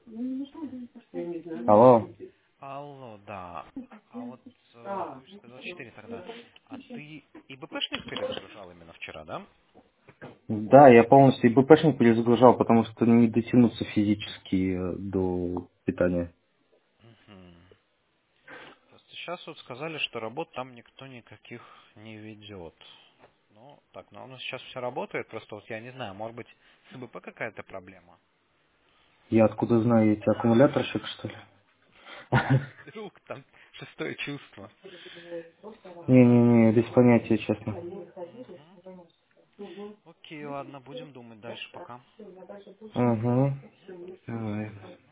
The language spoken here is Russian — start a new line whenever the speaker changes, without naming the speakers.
Алло.
Алло, да. А вот ты же сказал 4 тогда. А ты ИБПшник перезагружал именно вчера, да?
Да, я полностью ИБПшник перезагружал, потому что не дотянуться физически до питания.
Мгм. Просто сейчас вот сказали, что работ там никто никаких не ведет. Ну, так, но у нас сейчас все работает, просто вот я не знаю, может быть, с ИБП какая-то проблема?
Я откуда знаю, эти аккумуляторщик, что ли?
Вдруг там шестое чувство.
Не-не-не, без понятия, честно.
Мгм. Окей, ладно, будем думать дальше пока.
Угу. Давай.